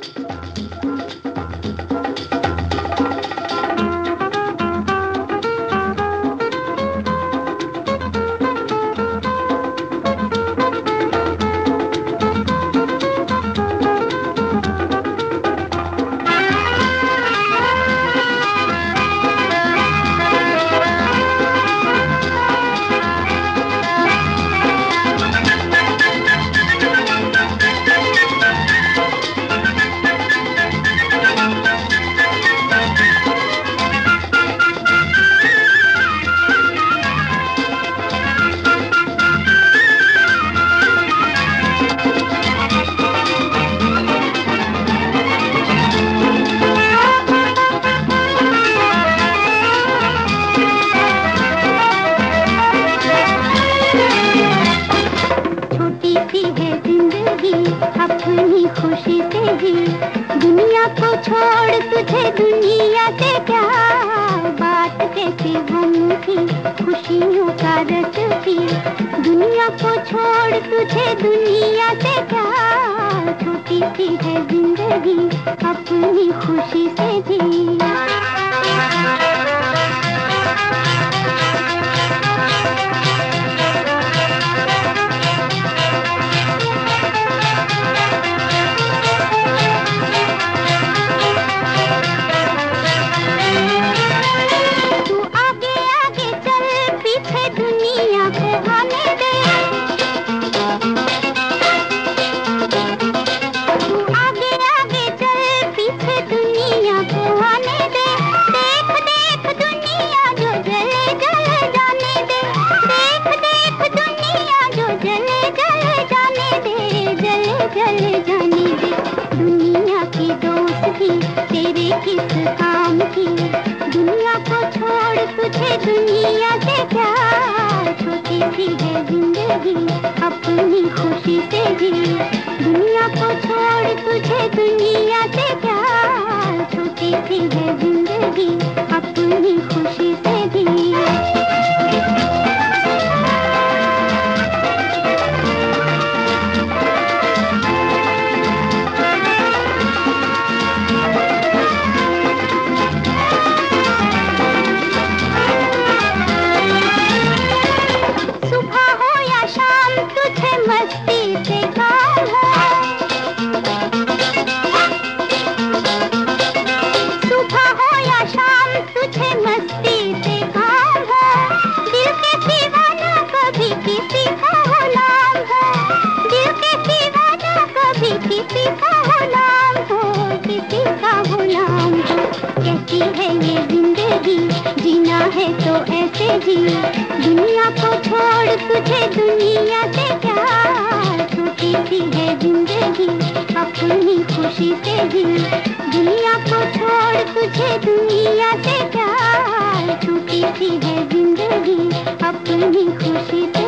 अपनी खुशी से ही दुनिया को छोड़ तुझे दुनिया से क्या बात कैसी गम की खुशियों का रस पी दुनिया को छोड़ तुझे दुनिया से क्या छोटी सी है जिंदगी अपनी खुशी से भी चले जाने दे दुनिया की दोस्ती तेरे किस काम की दुनिया को छोड़ तुझे दुनिया से क्या छोटी सी है जिंदगी अपनी खुशी से भी दुनिया को छोड़ तुझे दुनिया से क्या छोटी सी है जिंदगी अपनी खुशी से भी मस्ती से काम है सुबह हो या शाम तुझे मस्ती से काम है दिल के सिवा ना कभी किसी का गुलाम है दिल के सिवा ना कभी किसी का गुलाम हो किसी का गुलाम हो कैसी है ये जिंदगी जीना है तो ऐसे जी दुनिया को छोड़ तुझे दुनिया से क्या छोटी सी है जिंदगी अपनी खुशी से भी दुनिया को छोड़ तुझे दुनिया से क्या छोटी सी है जिंदगी अपनी खुशी से